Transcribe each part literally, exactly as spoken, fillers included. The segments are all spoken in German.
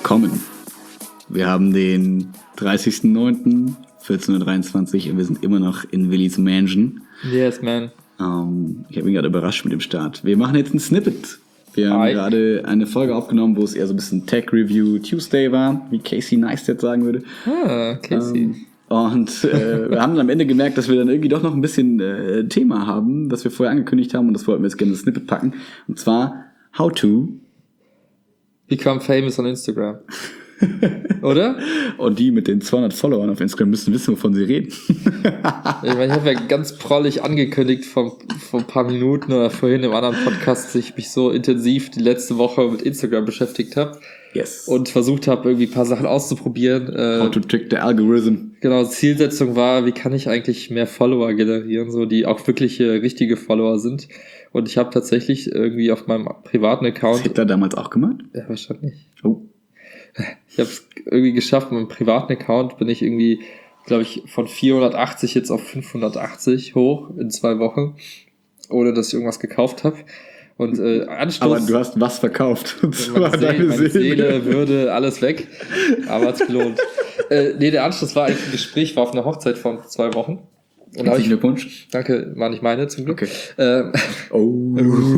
willkommen. Wir haben den dreißigsten neunten vierzehn Uhr dreiundzwanzig und wir sind immer noch in Willis Mansion. Yes, man. Ähm, ich habe ihn gerade überrascht mit dem Start. Wir machen jetzt ein Snippet. Wir haben Hi. gerade eine Folge aufgenommen, wo es eher so ein bisschen Tech Review Tuesday war, wie Casey Neistat sagen würde. Ah, Casey. Ähm, und äh, wir haben am Ende gemerkt, dass wir dann irgendwie doch noch ein bisschen äh, Thema haben, das wir vorher angekündigt haben, und das wollten wir jetzt gerne in das Snippet packen. Und zwar How to Become famous on Instagram. Oder? Und die mit den zweihundert Followern auf Instagram müssen wissen, wovon sie reden. Ich meine, ich habe ja ganz prollig angekündigt vor, vor ein paar Minuten oder vorhin im anderen Podcast, dass ich mich so intensiv die letzte Woche mit Instagram beschäftigt habe. Yes. Und versucht habe, irgendwie ein paar Sachen auszuprobieren. How to trick the algorithm. Genau, Zielsetzung war, wie kann ich eigentlich mehr Follower generieren, so die auch wirkliche, richtige Follower sind. Und ich habe tatsächlich irgendwie auf meinem privaten Account... Das hat er damals auch gemacht? Ja, wahrscheinlich. Oh. Ich habe es irgendwie geschafft, mit meinem privaten Account bin ich irgendwie, glaube ich, von vierhundertachtzig jetzt auf fünfhundertachtzig hoch in zwei Wochen, ohne dass ich irgendwas gekauft habe. Und äh, Anstoß... Aber du hast was verkauft. Und zwar meine, deine Seele, meine Seele. Seele, Würde, alles weg. Aber hat's gelohnt. äh, nee, der Anschluss war eigentlich ein Gespräch, war auf einer Hochzeit von zwei Wochen. Und Herzlichen Glückwunsch. Danke, war nicht meine zum Glück. Okay. Ähm, oh.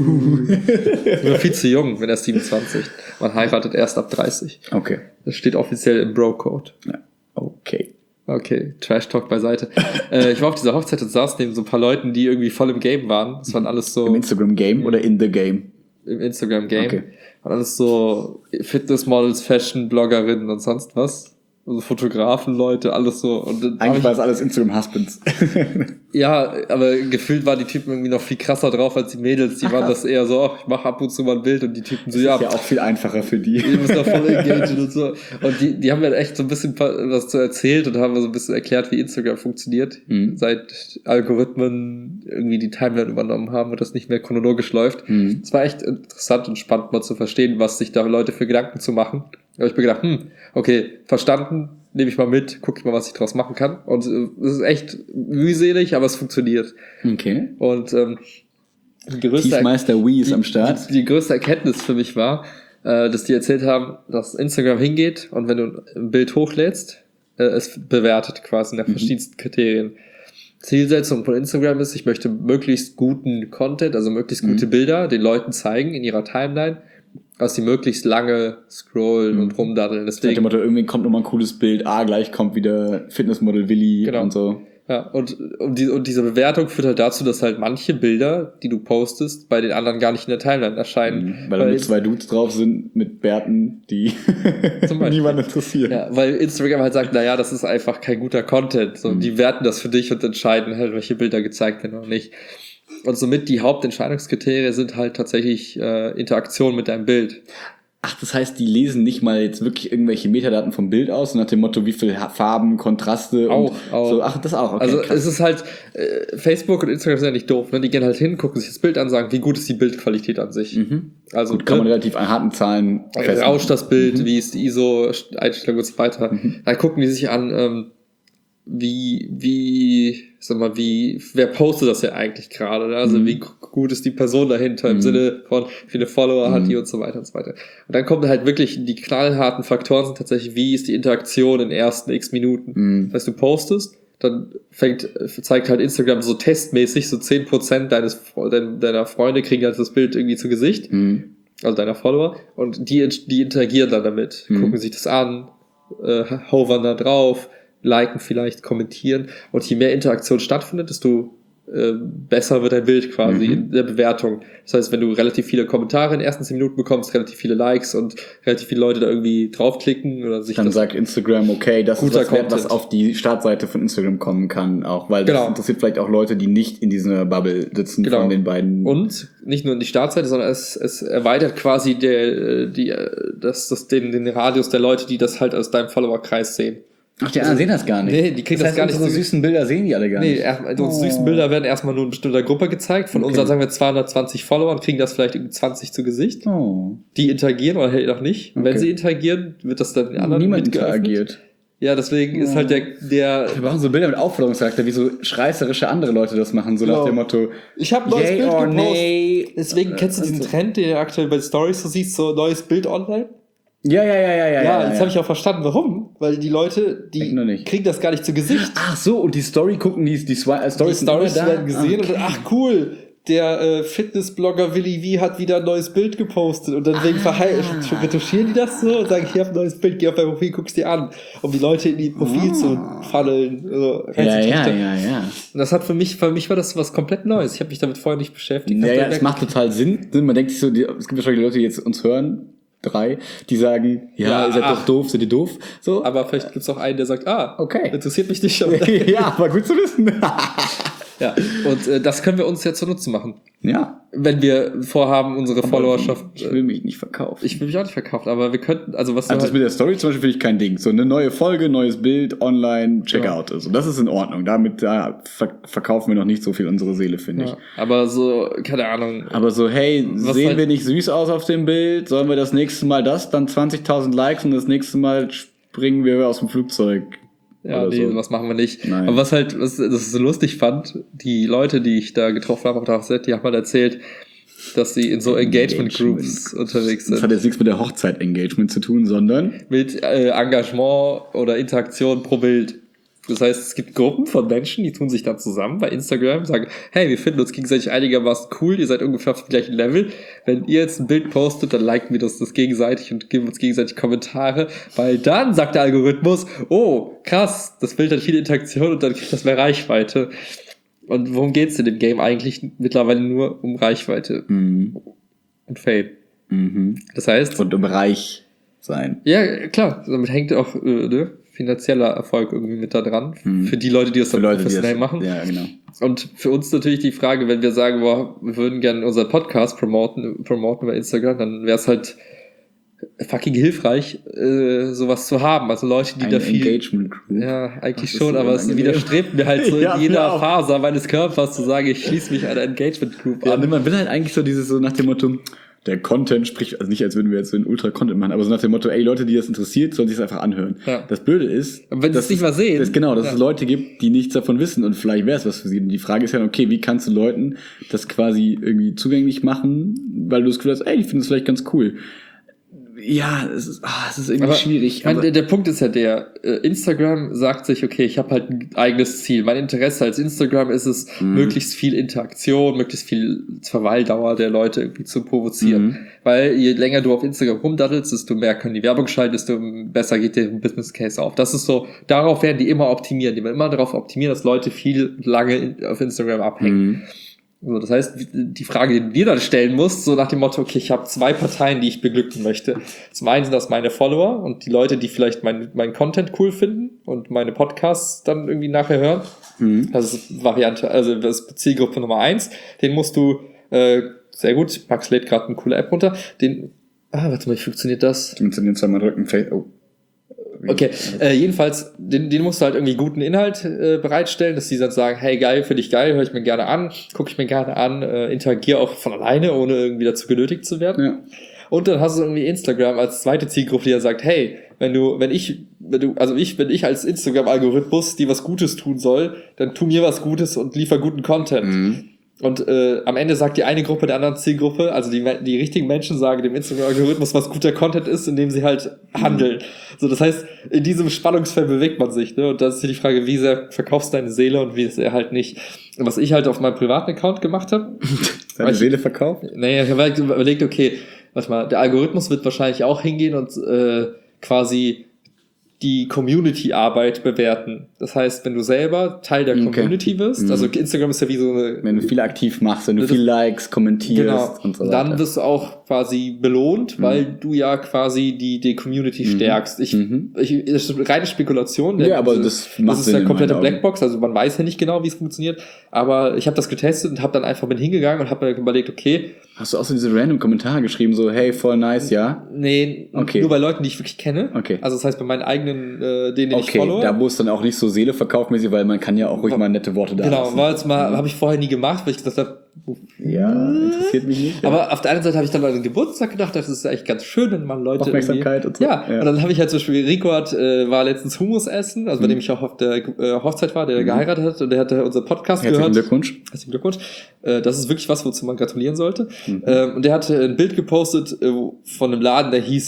Ich bin viel zu jung, bin erst siebenundzwanzig. Man heiratet erst ab dreißig. Okay. Das steht offiziell im Bro-Code. Ja. Okay. Okay, Trash-Talk beiseite. äh, ich war auf dieser Hochzeit und saß neben so ein paar Leuten, die irgendwie voll im Game waren. Das waren alles so... Im Instagram-Game oder in the Game? Im Instagram-Game. Okay. Und alles so Fitnessmodels, Fashion-Bloggerinnen und sonst was. Also Fotografen, Leute, alles so. Und eigentlich war es alles Instagram-Husbands. Ja, aber gefühlt waren die Typen irgendwie noch viel krasser drauf als die Mädels. Die Ach, waren das eher so, oh, ich mache ab und zu mal ein Bild, und die Typen so, das ja. ist ja auch viel einfacher für die. Die müssen doch voll engagieren und so. Und die, die haben mir echt so ein bisschen was zu erzählt und haben mir so ein bisschen erklärt, wie Instagram funktioniert. Mhm. Seit Algorithmen irgendwie die Timeline übernommen haben und das nicht mehr chronologisch läuft. Es mhm. war echt interessant und spannend mal zu verstehen, was sich da Leute für Gedanken zu machen. Da habe ich mir gedacht, hm, okay, verstanden, nehme ich mal mit, gucke ich mal, was ich draus machen kann. Und es ist echt mühselig, aber es funktioniert. Okay. Und ähm, die größte Tiefmeister Wii ist am Start. Die, die größte Erkenntnis für mich war, äh, dass die erzählt haben, dass Instagram hingeht und wenn du ein Bild hochlädst, äh, es bewertet quasi nach mhm. verschiedensten Kriterien. Zielsetzung von Instagram ist, ich möchte möglichst guten Content, also möglichst mhm. gute Bilder den Leuten zeigen in ihrer Timeline, dass sie möglichst lange scrollen mhm. und rumdaddeln. Deswegen, Motto, irgendwie kommt nochmal ein cooles Bild, ah, gleich kommt wieder Fitnessmodel Willi genau. und so. Ja, und, und, die, und diese Bewertung führt halt dazu, dass halt manche Bilder, die du postest, bei den anderen gar nicht in der Timeline erscheinen. Mhm, weil, weil da nur zwei Dudes drauf sind mit Bärten, die niemand interessieren. Ja, weil Instagram halt sagt, naja, das ist einfach kein guter Content. So, mhm. Die werten das für dich und entscheiden halt, welche Bilder gezeigt werden oder nicht. Und somit die Hauptentscheidungskriterien sind halt tatsächlich äh, Interaktion mit deinem Bild. Ach, das heißt, die lesen nicht mal jetzt wirklich irgendwelche Metadaten vom Bild aus, nach dem Motto, wie viel Farben, Kontraste auch, und auch. so. Ach, das auch. Okay, also krass. Es ist halt, äh, Facebook und Instagram sind ja nicht doof, ne? Die gehen halt hin, gucken sich das Bild an, sagen, wie gut ist die Bildqualität an sich. Mhm. Also gut, kann man relativ an harten Zahlen festmachen. Rauscht das Bild, mhm. wie ist die I S O-Einstellung und so weiter. Mhm. Dann gucken die sich an, ähm, wie, wie, sag mal, wie, wer postet das ja eigentlich gerade, ne? Also, mhm. wie gut ist die Person dahinter, im mhm. Sinne von, wie viele Follower mhm. hat die und so weiter und so weiter. Und dann kommen halt wirklich die knallharten Faktoren sind tatsächlich, wie ist die Interaktion in den ersten x Minuten. Mhm. Das heißt, du postest, dann fängt, zeigt halt Instagram so testmäßig, so zehn Prozent deines, deiner Freunde kriegen halt das Bild irgendwie zu Gesicht. Mhm. Also deiner Follower. Und die, die interagieren dann damit, mhm. gucken sich das an, äh, hovern da drauf, liken vielleicht, kommentieren. Und je mehr Interaktion stattfindet, desto äh, besser wird dein Bild quasi mhm. in der Bewertung. Das heißt, wenn du relativ viele Kommentare in den ersten zehn Minuten bekommst, relativ viele Likes und relativ viele Leute da irgendwie draufklicken oder sich dann das sagt Instagram, okay, das ist das Wert, was auf die Startseite von Instagram kommen kann, auch weil das genau. interessiert vielleicht auch Leute, die nicht in dieser Bubble sitzen genau. von den beiden. Und nicht nur in die Startseite, sondern es, es erweitert quasi der, die, das, das, den, den Radius der Leute, die das halt aus deinem Followerkreis sehen. Ach, die anderen sehen das gar nicht. Nee, die kriegen das, das heißt, gar nicht. Unsere süßen Bilder sehen die alle gar nee, nicht. Nee, unsere oh. süßen Bilder werden erstmal nur in bestimmter Gruppe gezeigt. Von okay. unseren, sagen wir, zweihundertzwanzig Followern kriegen das vielleicht irgendwie zwanzig zu Gesicht. Oh. Die interagieren oder halt auch nicht. Und okay. wenn sie interagieren, wird das dann den anderen Niemand interagiert. Ja, deswegen oh. ist halt der, der... Wir brauchen so Bilder mit Aufforderungscharakter, wie so schreißerische andere Leute das machen, so genau. nach dem Motto... Ich habe ein neues Bild gepostet. Nee. Deswegen kennst du diesen Trend, den du aktuell bei Stories so siehst, so neues Bild online? Ja, ja, ja, ja, ja. Ja, ja, jetzt ja. habe ich auch verstanden, warum. Weil die Leute, die Ich noch nicht. kriegen das gar nicht zu Gesicht. Ach so, und die Story gucken, die, die Swi- äh, Die Storys sind Stories immer da? werden gesehen Okay. und dann, ach cool, der äh, Fitnessblogger Willi V hat wieder ein neues Bild gepostet und dann wegen verheil- retuschieren die das so und sagen, ich habe ein neues Bild, geh auf dein Profil, guck's dir an, um die Leute in die Profil Ah. zu funneln. Also, Ja, ja, reinzutrichtern. ja, ja. Und das hat für mich, für mich war das was komplett Neues. Ich habe mich damit vorher nicht beschäftigt. Ja, Hab ja, dann es macht total Sinn. Man denkt sich so, die, es gibt wahrscheinlich Leute, die jetzt uns hören, drei, die sagen, ja, Ja, ihr seid ach. doch doof, seid ihr doof? So. Aber vielleicht gibt's auch einen, der sagt, ah, Okay. interessiert mich nicht. Und Ja, aber gut zu wissen. ja, und äh, das können wir uns ja zunutze machen. Ja. Wenn wir vorhaben, unsere Followerschaft. Ich will mich nicht verkaufen. Ich will mich auch nicht verkaufen, aber wir könnten, also was Also du das mit der Story zum Beispiel finde ich kein Ding. So eine neue Folge, neues Bild, online, Checkout. Also das ist in Ordnung. Damit da ver- verkaufen wir noch nicht so viel unsere Seele, finde ich. ja, aber so, keine Ahnung. Aber so, hey, Was sehen halt- wir nicht süß aus auf dem Bild? Sollen wir das nächste Mal das? Dann zwanzigtausend Likes und das nächste Mal springen wir aus dem Flugzeug. Ja, oder nee, so. was machen wir nicht. Nein. Aber was halt, was das so lustig fand, die Leute, die ich da getroffen habe auf der Hochzeit, die haben mal erzählt, dass sie in so Engagement-Groups unterwegs Das sind. hat jetzt nichts mit der Hochzeit-Engagement zu tun, sondern Mit äh, Engagement oder Interaktion pro Bild. Das heißt, es gibt Gruppen von Menschen, die tun sich dann zusammen bei Instagram, sagen, hey, wir finden uns gegenseitig einigermaßen cool, ihr seid ungefähr auf dem gleichen Level. Wenn ihr jetzt ein Bild postet, dann liken wir das, das gegenseitig und geben uns gegenseitig Kommentare, weil dann sagt der Algorithmus, oh, krass, das Bild hat viele Interaktionen und dann kriegt das mehr Reichweite. Und worum geht's in dem Game eigentlich? Mittlerweile nur um Reichweite mhm. und Fame. Mhm. Das heißt, und im Bereich sein. ja, klar, damit hängt auch äh, ne, finanzieller Erfolg irgendwie mit da dran. Mhm. Für die Leute, die das Für dann Leute, die professionell das, machen. Ja, genau. Und für uns natürlich die Frage, wenn wir sagen, boah, wir würden gerne unseren Podcast promoten, promoten bei Instagram, dann wäre es halt fucking hilfreich, äh, sowas zu haben. Also Leute, die Ein da viel... Engagement Group. Ja, eigentlich Das schon, ist aber es unangenehm. widerstrebt mir halt so Ja, in mir jeder auch. Faser meines Körpers zu sagen, ich schließe mich einer Engagement Group Ja, an. ne, man will halt eigentlich so dieses so nach dem Motto, der Content spricht, also nicht als würden wir jetzt so einen Ultra-Content machen, aber so nach dem Motto, ey, Leute, die das interessiert, sollen sich das einfach anhören. Ja. Das Blöde ist, Aber wenn sie dass es nicht mal sehen. Das, genau, dass Ja. es Leute gibt, die nichts davon wissen und vielleicht wäre es was für sie. Und die Frage ist ja, okay, wie kannst du Leuten das quasi irgendwie zugänglich machen, weil du das Gefühl hast, ey, ich finde das vielleicht ganz cool. Ja, es ist, ah, es ist irgendwie Aber schwierig. Ich meine, aber- der, der Punkt ist ja der, äh, Instagram sagt sich, okay, ich habe halt ein eigenes Ziel. Mein Interesse als Instagram ist es, Mhm. möglichst viel Interaktion, möglichst viel Verweildauer der Leute irgendwie zu provozieren. Mhm. Weil je länger du auf Instagram rumdaddelst, desto mehr können die Werbung schalten, desto besser geht der Business Case auf. Das ist so, darauf werden die immer optimieren. Die werden immer darauf optimieren, dass Leute viel lange in, auf Instagram abhängen. Mhm. So, das heißt, die Frage, die du dir dann stellen musst, so nach dem Motto, okay, ich habe zwei Parteien, die ich beglücken möchte. Zum einen sind das meine Follower und die Leute, die vielleicht meinen mein Content cool finden und meine Podcasts dann irgendwie nachher hören. Mhm. Das ist Variante, also das ist Zielgruppe Nummer eins. Den musst du, äh, sehr gut, Max lädt gerade eine coole App runter. Den, ah, warte mal, wie funktioniert das? Du musst den zweimal drücken. Fa- Oh. Okay, äh, jedenfalls, den, den musst du halt irgendwie guten Inhalt äh, bereitstellen, dass die dann sagen, hey geil, finde ich geil, höre ich mir gerne an, gucke ich mir gerne an, äh, interagiere auch von alleine, ohne irgendwie dazu genötigt zu werden. Ja. Und dann hast du irgendwie Instagram als zweite Zielgruppe, die dann sagt, hey, wenn du, wenn ich, wenn du, also ich, wenn ich als Instagram-Algorithmus dir was Gutes tun soll, dann tu mir was Gutes und liefer guten Content. Mhm. Und äh, am Ende sagt die eine Gruppe der anderen Zielgruppe, also die, die richtigen Menschen sagen dem Instagram-Algorithmus, was guter Content ist, indem sie halt handeln. So, das heißt, in diesem Spannungsfeld bewegt man sich, ne? Und das ist hier die Frage, wie sehr verkaufst du deine Seele und wie sehr halt nicht. Und was ich halt auf meinem privaten Account gemacht habe, Deine Seele verkauft? naja, ich habe halt überlegt, okay, warte mal, der Algorithmus wird wahrscheinlich auch hingehen und äh, quasi die Community-Arbeit bewerten. Das heißt, wenn du selber Teil der Okay. Community wirst, Mhm. also Instagram ist ja wie so eine... Wenn du viel aktiv machst, wenn du Das- viel Likes, kommentierst Genau, und so und weiter. dann wirst du auch quasi belohnt, weil du ja quasi die, die Community Mhm. stärkst. Ich, Mhm. ich, das ist reine Spekulation. Ja, aber das, das macht das ist Sinn eine in komplette meinen Augen. Blackbox, also man weiß ja nicht genau, wie es funktioniert, aber ich habe das getestet und habe dann einfach bin hingegangen und habe mir überlegt, okay, Hast du auch so diese random Kommentare geschrieben, so, hey, voll nice, ja? nee, Okay. nur bei Leuten, die ich wirklich kenne. Okay. Also das heißt, bei meinen eigenen, äh, denen, den ich Okay, follow. da muss dann auch nicht so Seele verkaufmäßig, weil man kann ja auch ruhig mal nette Worte da Genau, lassen. war jetzt mal, habe ich vorher nie gemacht, weil ich gesagt habe, Ja, interessiert mich nicht. Ja. aber auf der einen Seite habe ich dann mal an den Geburtstag gedacht, das ist eigentlich ganz schön, wenn man Leute Aufmerksamkeit irgendwie- und so. Ja, Ja. und dann habe ich halt zum Beispiel, Rico hat, äh, war letztens Hummus essen, also bei Mhm. dem ich auch auf der äh, Hochzeit war, der geheiratet hat und der hatte unseren Podcast Herzlichen gehört. Glückwunsch. Herzlichen Glückwunsch. Äh, das ist wirklich was, wozu man gratulieren sollte. Mhm. Ähm, und der hatte ein Bild gepostet äh, von einem Laden, der hieß äh,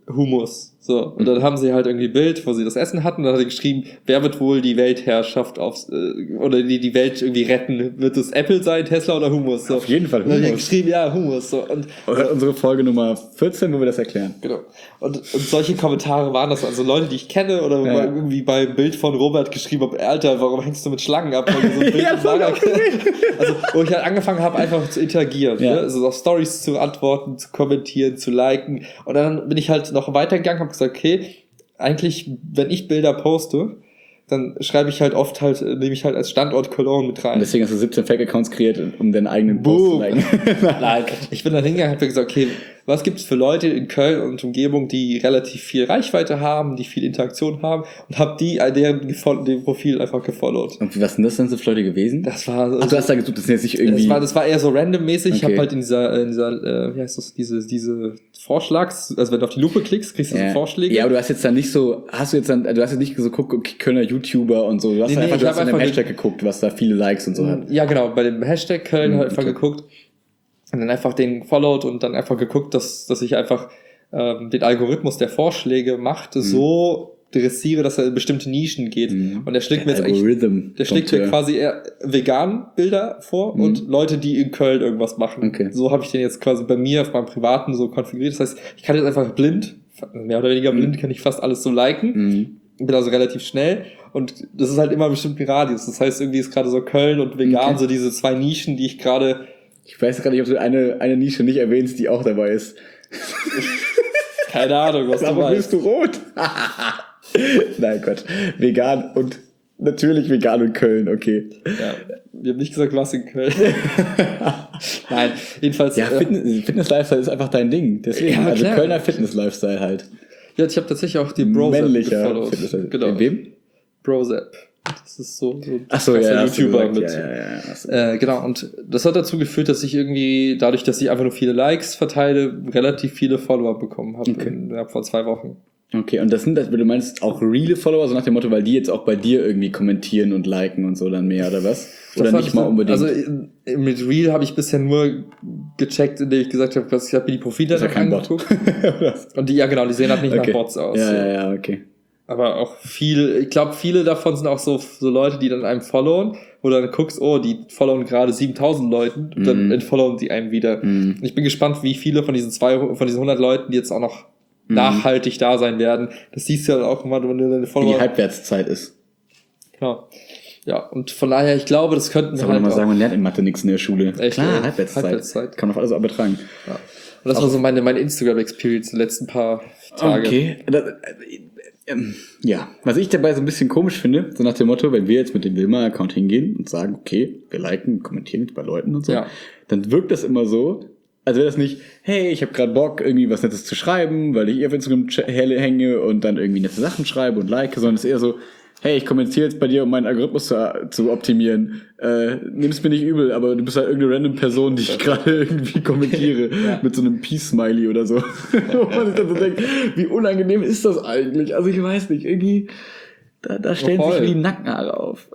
Hummus. So, und dann haben sie halt irgendwie ein Bild, wo sie das Essen hatten, und dann hat sie geschrieben, wer wird wohl die Weltherrschaft aufs, äh, oder die, die Welt irgendwie retten? Wird es Apple sein, Tesla oder Hummus? So. Auf jeden Fall Hummus. Und dann hat Hummus. sie geschrieben, ja, Hummus. So. Und, Hört unsere Folge Nummer vierzehn, wo wir das erklären. genau. Und, und solche Kommentare waren das, also Leute, die ich kenne, oder Ja. mal irgendwie beim Bild von Robert geschrieben habe, Alter, warum hängst du mit Schlangen ab? Weil du so ein Bild Ja, im voll Lager- auch gesehen. Also, wo ich halt angefangen habe, einfach zu interagieren, Ja. ne? Also auf Stories zu antworten, zu kommentieren, zu liken. Und dann bin ich halt noch weitergegangen, habe gesagt, okay, eigentlich, wenn ich Bilder poste, dann schreibe ich halt oft halt, äh, nehme ich halt als Standort Cologne mit rein. Und deswegen hast du siebzehn Fake-Accounts kreiert, um deinen eigenen Post zu Boom. liken. Nein, ich bin dann hingegangen und habe gesagt, okay, was gibt es für Leute in Köln und Umgebung, die relativ viel Reichweite haben, die viel Interaktion haben, und habe die, äh, deren, gefol- dem Profil einfach gefollowt. Und was sind das denn so für Leute gewesen? Das war, Ach, du hast da gesucht, das sind jetzt nicht irgendwie... das war, das war eher so randommäßig. Ich Okay. habe halt in dieser, in dieser, äh, wie heißt das, diese, diese Vorschlags, also wenn du auf die Lupe klickst, kriegst du ja. so Vorschläge. Ja, aber du hast jetzt dann nicht so, hast du jetzt dann, du hast jetzt nicht so geguckt, okay, Kölner YouTuber und so, du hast Nee, nee, einfach, ich du hab hast in dem einfach Hashtag geguckt, was da viele Likes und so hat. Ja, genau, bei dem Hashtag Köln Mhm, halt einfach okay. geguckt und dann einfach den followed und dann einfach geguckt, dass, dass ich einfach ähm, den Algorithmus der Vorschläge macht, so dressiere, dass er in bestimmte Nischen geht. Mhm. Und der schlägt mir jetzt eigentlich, Algorithm. der schlägt mir quasi eher vegan Bilder vor Mhm. und Leute, die in Köln irgendwas machen. Okay. So habe ich den jetzt quasi bei mir auf meinem privaten so konfiguriert. Das heißt, ich kann jetzt einfach blind, mehr oder weniger blind, kann ich fast alles so liken. Mhm. Bin also relativ schnell und das ist halt immer bestimmt ein Radius. Das heißt, irgendwie ist gerade so Köln und vegan, Okay. so diese zwei Nischen, die ich gerade, Ich weiß gerade nicht, ob du eine, eine Nische nicht erwähnst, die auch dabei ist. keine Ahnung, was du Warum weißt. bist du rot? Nein, Gott. Vegan und natürlich vegan und Köln, okay. Ja, wir haben nicht gesagt, was in Köln. Nein, jedenfalls. Ja, äh, Fitness, Fitness-Lifestyle ist einfach dein Ding. Deswegen, Ja, also klar. Kölner Fitness-Lifestyle halt. ja, ich habe tatsächlich auch die Bros App Männlicher gefollowt. Fitness-Lifestyle. Genau. In wem? Bros App. Das ist so, so Ach so, krasser ja, hast du YouTuber gesagt. mit. Ja, ja, ja, hast du- Äh, genau, und das hat dazu geführt, dass ich irgendwie, dadurch, dass ich einfach nur viele Likes verteile, relativ viele Follower bekommen habe Okay. innerhalb von zwei Wochen. Okay, und das sind, das, du meinst auch reale Follower, so nach dem Motto, weil die jetzt auch bei dir irgendwie kommentieren und liken und so dann mehr, oder was? Oder Das fand nicht ich mal dann- unbedingt? Also äh, mit Real habe ich bisher nur gecheckt, indem ich gesagt habe, ich habe mir die Profile ist ja dann kein Bot. angeguckt. Und die, ja genau, die sehen halt nicht Okay. nach Bots aus. Ja, so. ja, ja, okay. Aber auch viel, ich glaube, viele davon sind auch so, so Leute, die dann einem followen, wo du dann guckst, oh, die followen gerade siebentausend Leuten, und dann Mhm. entfollowen die einem wieder. Mhm. Ich bin gespannt, wie viele von diesen zwei, von diesen hundert Leuten, die jetzt auch noch nachhaltig da sein werden. Das siehst du ja auch immer, wenn du deine Wie Follower... die Halbwertszeit ist. Genau. Ja, und von daher, ich glaube, das könnten wir Soll man halt mal auch... sagen, man lernt in Mathe nichts in der Schule. Echt, Klar, ey? Halbwertszeit. Halbwertszeit. Kann man auf alles übertragen. Ja. Und das war so meine, meine Instagram-Experience die letzten paar Tage. Okay. Das, äh, ähm, ja, was ich dabei so ein bisschen komisch finde, so nach dem Motto, wenn wir jetzt mit dem Wilma-Account hingehen und sagen, okay, wir liken, kommentieren jetzt bei Leuten und so, Ja. dann wirkt das immer so, als wäre das nicht, hey, ich habe gerade Bock, irgendwie was Nettes zu schreiben, weil ich auf Instagram ch- hänge und dann irgendwie nette Sachen schreibe und like, sondern es ist eher so, hey, ich kommentiere jetzt bei dir, um meinen Algorithmus zu, zu optimieren. Äh, nimm's mir nicht übel, aber du bist halt irgendeine random Person, die ich gerade irgendwie kommentiere. Ja. Mit so einem Peace-Smiley oder so. Wo man sich dann so denkt, wie unangenehm ist das eigentlich? Also ich weiß nicht, irgendwie, da, da stellen voll. sich mir die Nackenhaare auf.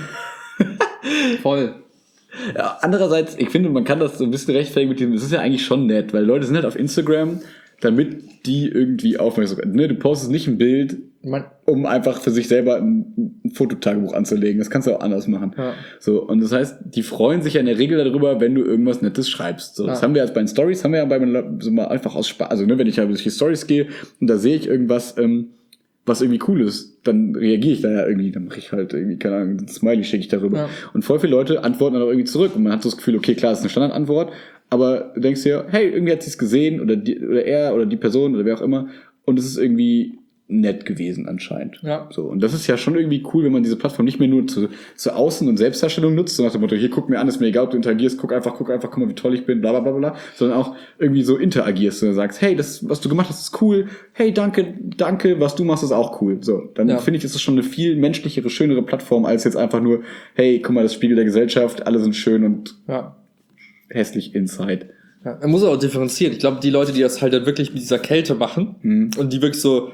Voll. Ja, andererseits, ich finde, man kann das so ein bisschen rechtfertigen mit diesem, das ist ja eigentlich schon nett, weil Leute sind halt auf Instagram, damit die irgendwie aufmerksam sind. Ne, du postest nicht ein Bild, Man, um einfach für sich selber ein, ein Fototagebuch anzulegen. Das kannst du auch anders machen. Ja. So, und das heißt, die freuen sich ja in der Regel darüber, wenn du irgendwas Nettes schreibst. So, das Ja. haben wir jetzt bei den Stories, haben wir ja bei den, so mal einfach aus Spaß, also ne, wenn ich ja durch die Stories gehe und da sehe ich irgendwas, ähm, was irgendwie cool ist, dann reagiere ich da ja irgendwie, dann mache ich halt irgendwie, keine Ahnung, ein Smiley schicke ich darüber. Ja. Und voll viele Leute antworten dann auch irgendwie zurück und man hat so das Gefühl, okay, klar, das ist eine Standardantwort, aber du denkst dir, hey, irgendwie hat sie es gesehen oder die, oder er oder die Person oder wer auch immer und es ist irgendwie nett gewesen anscheinend. Ja. So, und das ist ja schon irgendwie cool, wenn man diese Plattform nicht mehr nur zu, zu Außen- und Selbstdarstellung nutzt, so nach dem Motto, hier, guck mir an, ist mir egal, ob du interagierst, guck einfach, guck einfach, guck mal, wie toll ich bin, bla, bla, bla, bla, sondern auch irgendwie so interagierst und sagst, hey, das, was du gemacht hast, ist cool, hey, danke, danke, was du machst, ist auch cool. So, dann Ja. finde ich, ist das schon eine viel menschlichere, schönere Plattform, als jetzt einfach nur, hey, guck mal, das Spiegel der Gesellschaft, alle sind schön und ja. hässlich inside. Ja, man muss auch differenzieren. Ich glaube, die Leute, die das halt dann wirklich mit dieser Kälte machen Mhm. und die wirklich so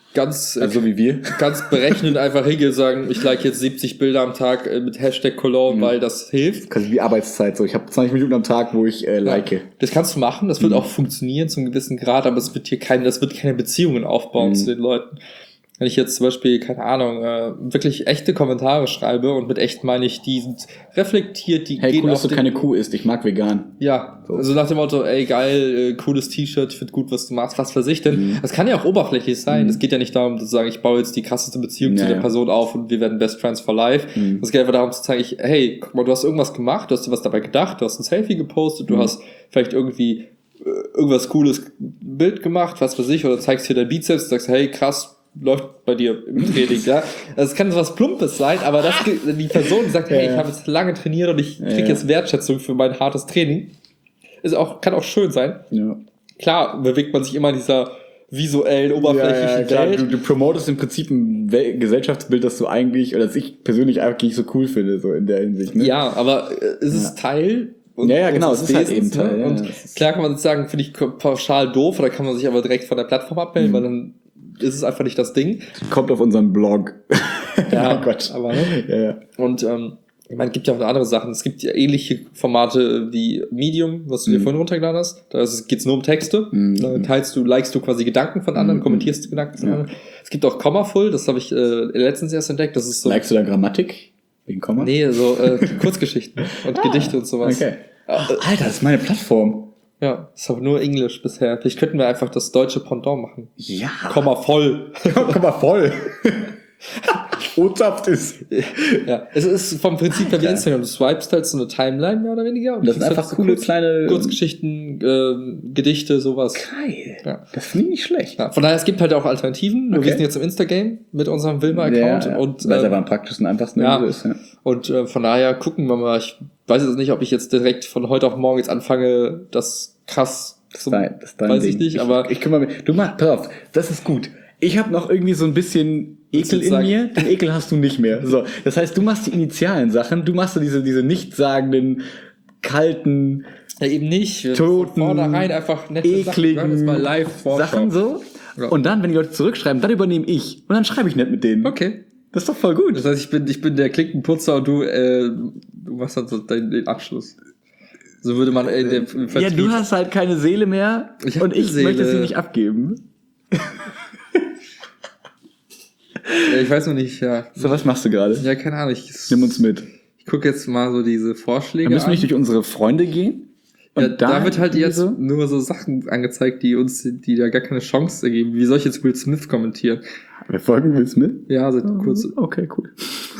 ganz, Also wie wir. ganz berechnend einfach hingehen und sagen, ich like jetzt siebzig Bilder am Tag äh, mit Hashtag Cologne, mhm. weil das hilft. Quasi wie Arbeitszeit, so ich habe zwanzig Minuten am Tag, wo ich äh, like. Ja, das kannst du machen, das wird mhm. auch funktionieren zum gewissen Grad, aber es wird hier keine, das wird keine Beziehungen aufbauen mhm. zu den Leuten. Wenn ich jetzt zum Beispiel, keine Ahnung, äh, wirklich echte Kommentare schreibe und mit echt meine ich, die sind reflektiert, die hey, gehen cool, dass auf du keine Kuh isst, ich mag vegan. Ja, so. Also nach dem Motto, ey, geil, äh, cooles T-Shirt, ich finde gut, was du machst, was weiß ich denn. Mhm. Das kann ja auch oberflächlich sein. Es mhm. geht ja nicht darum, zu sagen, ich baue jetzt die krasseste Beziehung ja, zu der ja. Person auf und wir werden Best Friends for Life. Mhm. Es geht einfach darum zu zeigen, ich, hey, guck mal, du hast irgendwas gemacht, du hast dir was dabei gedacht, du hast ein Selfie gepostet, du mhm. hast vielleicht irgendwie äh, irgendwas cooles Bild gemacht, was weiß ich, oder zeigst hier dein Bizeps und sagst, hey, krass, läuft bei dir im Training, ja. Das kann so was Plumpes sein, aber das, die Person, die sagt, hey, ja. ich habe jetzt lange trainiert und ich kriege ja. jetzt Wertschätzung für mein hartes Training, ist auch, kann auch schön sein. Ja. Klar bewegt man sich immer in dieser visuellen, oberflächlichen ja, ja, klar, Welt. Du, du promotest im Prinzip ein Wel- Gesellschaftsbild, das du eigentlich, oder das ich persönlich eigentlich so cool finde, so in der Hinsicht. Ne? Ja, aber äh, ist es ja. Teil... Und, ja, ja, genau, es ist halt eben Teil. Ne? Und ja, klar kann man jetzt sagen, finde ich pauschal doof, oder kann man sich aber direkt von der Plattform abmelden, mhm. weil dann ist es einfach nicht das Ding. Kommt auf unseren Blog. Ja, oh Gott. Aber, ne? ja, ja. Und ähm, ich meine, es gibt ja auch andere Sachen. Es gibt ja ähnliche Formate wie Medium, was du mhm. dir vorhin runtergeladen hast. Da geht es nur um Texte. Mhm. Da teilst du, likest du quasi Gedanken von anderen, mhm. kommentierst du Gedanken von ja. anderen. Es gibt auch Commaful, das habe ich äh, letztens erst entdeckt. Das ist so. Likest du da Grammatik? Wegen Komma? Nee, so äh, Kurzgeschichten und ah, Gedichte und sowas. Okay. Ach, Alter, das ist meine Plattform. Ja, ist aber nur Englisch bisher. Vielleicht könnten wir einfach das deutsche Pendant machen. Ja. Komma voll. Komma voll. Ozapft ist. Ja, es ist vom Prinzip her wie Instagram. Du swipest halt so eine Timeline mehr oder weniger. Und das sind einfach halt so coole kurz, kleine Kurzgeschichten, äh, Gedichte, sowas. Geil. Ja. Das finde ich nicht schlecht. Ja, von daher, es gibt halt auch Alternativen. Okay. Wir sind jetzt im Instagame mit unserem Wilma-Account. Ja, ja. Und, weil es äh, aber am praktischsten einfachsten ja. ist. Ja. Und äh, von daher gucken wir mal. Ich weiß jetzt nicht, ob ich jetzt direkt von heute auf morgen jetzt anfange, das krass Das ist dein, das ist dein weiß Ding. ich nicht, ich, aber... Ich kümmere mich. Du mach, pass auf, das ist gut. Ich habe noch irgendwie so ein bisschen Ekel in sagen? mir. Den Ekel hast du nicht mehr. So, das heißt, du machst die initialen Sachen. Du machst so diese, diese nichtssagenden, kalten, ja, eben nicht. toten, vornherein einfach nette ekligen Sachen, mal live Sachen so. Ja. Und dann, wenn die Leute zurückschreiben, dann übernehme ich. Und dann schreibe ich nicht mit denen. Okay. Das ist doch voll gut. Das heißt, ich bin, ich bin der Klinkenputzer und du, äh, du machst dann so den, den Abschluss. So würde man in der Vertrieb. Ja, du hast halt keine Seele mehr ich und ich Seele. möchte sie nicht abgeben. Ja, ich weiß noch nicht, ja. So, was machst du gerade? Ja, keine Ahnung. Ich, Nimm uns mit. Ich gucke jetzt mal so diese Vorschläge an. Wir müssen nicht durch unsere Freunde gehen. Und ja, da, da wird halt jetzt so? nur so Sachen angezeigt, die uns, die da gar keine Chance ergeben. Wie soll ich jetzt Will Smith kommentieren? Wir folgen Will Smith? Ja, seit oh, kurz. Okay, cool.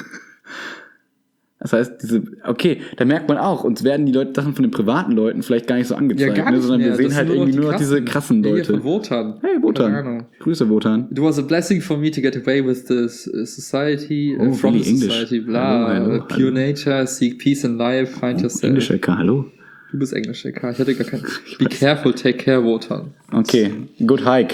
Das heißt, diese, okay, da merkt man auch, uns werden die Leute, Sachen von den privaten Leuten vielleicht gar nicht so angezeigt, ja, gar nicht ne, sondern mehr. wir sehen das halt irgendwie nur noch diese krassen Leute. Hier von Wotan. Hey, Wotan. Grüße, Wotan. It was a blessing for me to get away with the society, oh, from the English. society, bla. Hallo, hallo, Pure hallo. nature, seek peace in life, find oh, yourself. Englisch L K, hallo. Du bist Englisch L K, ich hatte gar keinen. Be careful, take care, Wotan. Okay, good hike.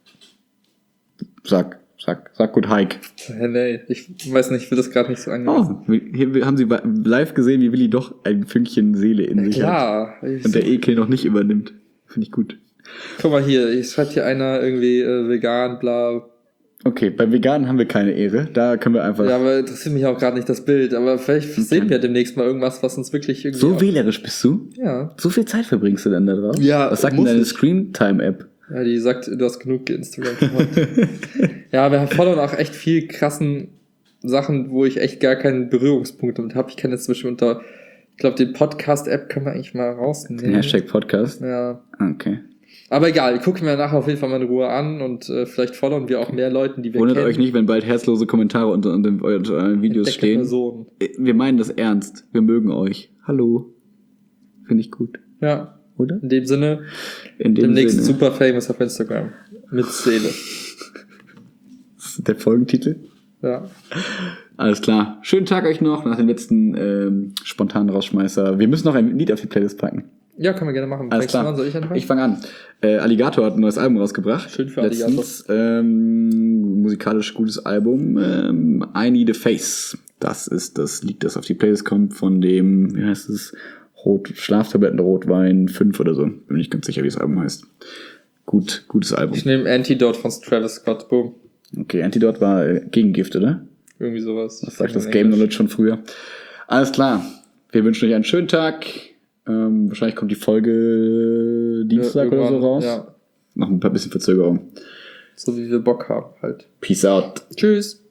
Sag. Sag, sag gut Hike. Hey, nee, ich weiß nicht, ich will das gerade nicht so angemessen. Oh, hier haben Sie live gesehen, wie Willi doch ein Fünkchen Seele in sich ja, hat. Und der Ekel noch nicht übernimmt. Finde ich gut. Guck mal hier, ich schreibt hier einer irgendwie äh, vegan, bla. Okay, bei Veganen haben wir keine Ehre. Da können wir einfach... Ja, aber interessiert mich auch gerade nicht das Bild. Aber vielleicht okay. sehen wir demnächst mal irgendwas, was uns wirklich irgendwie... So wählerisch bist du? Ja. So viel Zeit verbringst du denn da drauf? Ja. Was sagt denn deine Screentime-App? Ja, die sagt, du hast genug Instagram gemacht. Ja, wir folgen auch echt viel krassen Sachen, wo ich echt gar keinen Berührungspunkt damit habe. Ich kann jetzt zum Beispiel unter, ich glaube, den Podcast-App können wir eigentlich mal rausnehmen. Den Hashtag Podcast? Ja. Okay. Aber egal, ich gucke mir nachher auf jeden Fall mal in Ruhe an und äh, vielleicht folgen wir auch mehr Leuten, die wir Wundert kennen. euch nicht, wenn bald herzlose Kommentare unter, unter, unter euren Videos Entdeckte stehen. Personen. Wir meinen das ernst. Wir mögen euch. Hallo. Finde ich gut. Ja. Oder? In dem Sinne, In dem demnächst Sinne. super famous auf Instagram. Mit Seele. Das ist der Folgentitel? Ja. Alles klar. Schönen Tag euch noch nach dem letzten ähm, spontanen Rausschmeißer. Wir müssen noch ein Lied auf die Playlist packen. Ja, können wir gerne machen. Alles klar. An, soll ich anfangen? Ich fange an. Äh, Alligator hat ein neues Album rausgebracht. Schön für Letztens, ähm, musikalisch gutes Album. Ähm, I Need a Face. Das ist das Lied, das auf die Playlist kommt von dem, wie heißt es? Rot, Schlaftabletten, Rotwein fünf oder so. Bin mir nicht ganz sicher, wie das Album heißt. Gut, gutes Album. Ich nehme Antidote von Travis Scott. Boom. Okay, Antidote war äh, Gegengift, oder? Irgendwie sowas. Das sagt das Game Knowledge schon früher. Alles klar. Wir wünschen euch einen schönen Tag. Ähm, wahrscheinlich kommt die Folge Dienstag ja, oder so raus. Ja. Noch ein paar bisschen Verzögerung. So wie wir Bock haben halt. Peace out. Tschüss.